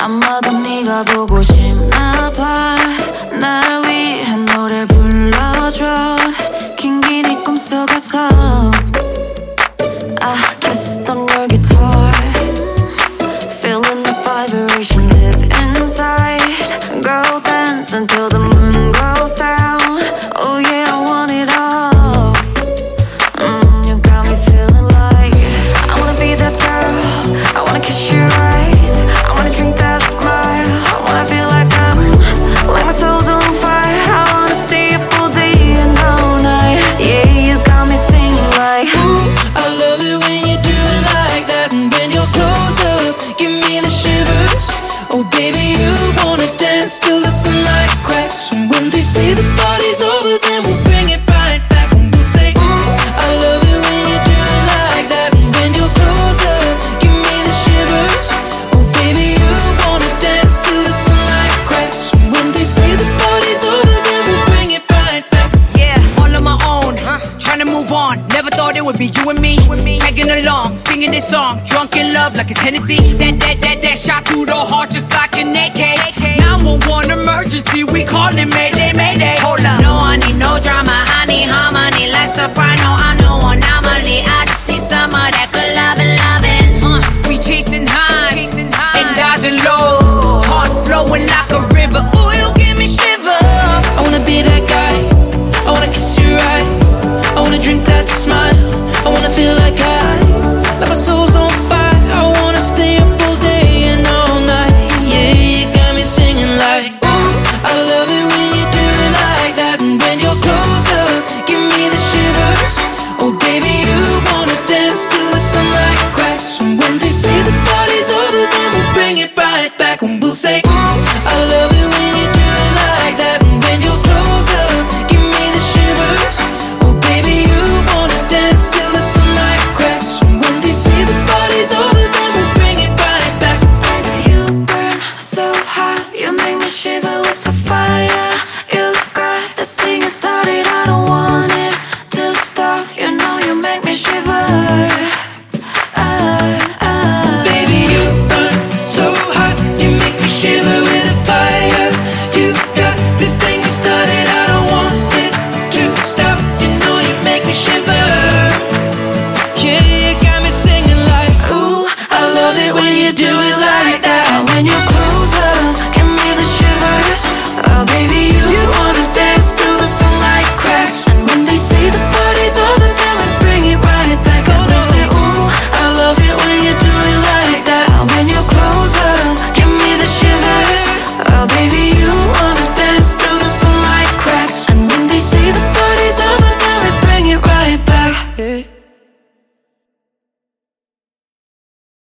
아마도 네가 보고 싶나봐. 날 위해 노래 불러줘. 긴긴 네 꿈속에서 I kissed on your guitar, feeling the vibration deep inside. Girl, dance until the moon goes down. Oh yeah, I want it all. You got me feeling like I wanna be that girl. I wanna kiss your eyes. I wanna drink that smile. I wanna feel like like my soul's on fire. I wanna stay up all day and all night. Yeah, you got me singing like ooh, I love it when you do it like that. And when you're close up, give me the shivers. Oh baby, you wanna dance till the sunlight cracks. And when they say the party's over, then we'll bring it right back. And we'll say ooh, I love it when you do it like that. And when you're close up, give me the shivers. Oh baby, you wanna dance till the sunlight cracks. And when they say the party's over, then we'll bring it right back. Yeah, all on my own, trying to move on. Never thought it would be you and me, tagging along, singing this song, drunk in love like it's Hennessy. That shot through the heart just like an AK. 911 emergency, we call it